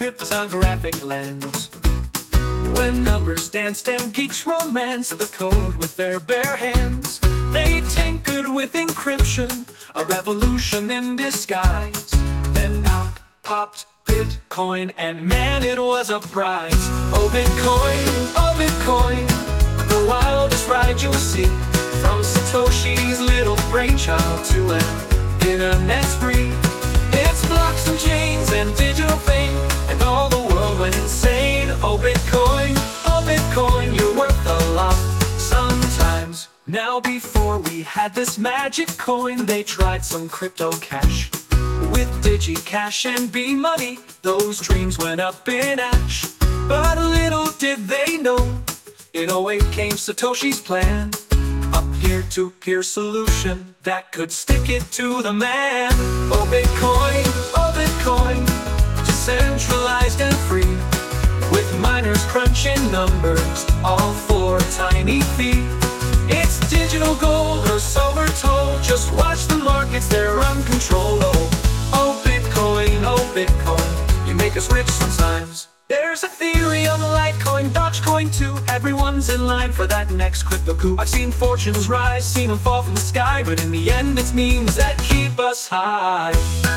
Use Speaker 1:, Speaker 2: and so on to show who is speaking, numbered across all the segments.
Speaker 1: cryptographic lens. When numbers danced and geeks romanced the code with their bare hands, they tinkered with encryption, a revolution in disguise. Then out popped Bitcoin, and man, it was a prize. Oh Bitcoin, the wildest ride you'll see, from Satoshi's little brainchild to an internet spree. It's blocks and chains and digital fame, and all the world went insane. Oh Bitcoin, you're worth a lot sometimes. Now before we had this magic coin, they tried some crypto cash. With DigiCash and B-Money, those dreams went up in ash. But little did they know, in '08 came Satoshi's plan, a peer-to-peer solution that could stick it to the man. Oh Bitcoin, decentralized and free, with miners crunching numbers, all for a tiny fee. It's digital gold, or so we're told. Just watch the markets, they're uncontrollable. Oh Bitcoin, you make us rich sometimes. There's Ethereum, Litecoin, Dogecoin too. Everyone's in line for that next crypto coup. I've seen fortunes rise, seen them fall from the sky, but in the end it's memes that keep us high.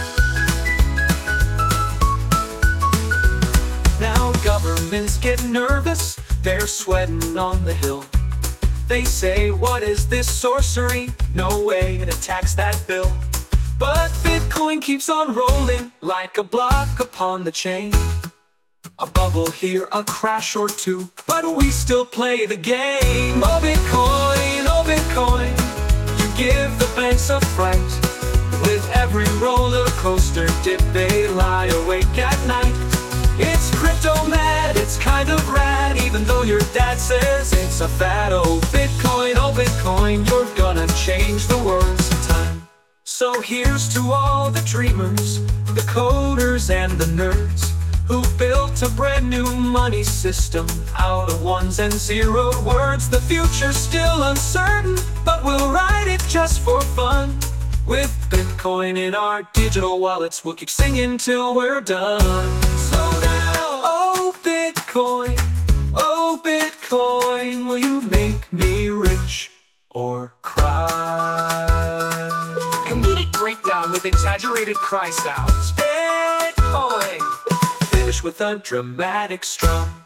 Speaker 1: Now governments get nervous, they're sweating on the hill. They say, what is this sorcery? No way, it attacks that bill. But Bitcoin keeps on rolling like a block upon the chain. A bubble here, a crash or two, but we still play the game. Oh Bitcoin, you give the banks a fright. With every roller coaster dip, they lie awake at night. It's crypto mad, it's kind of rad, even though your dad says it's a fad. Oh Bitcoin, you're gonna change the world sometime. So here's to all the dreamers, the coders and the nerds, who built a brand new money system out of ones and zeroed words. The future's still uncertain, but we'll ride it just for fun. With Bitcoin in our digital wallets, we'll keep singing till we're done. So now, oh Bitcoin, will you make me rich or cry?
Speaker 2: Comedic breakdown with exaggerated cry sounds.
Speaker 1: Bitcoin, finish with a dramatic strum.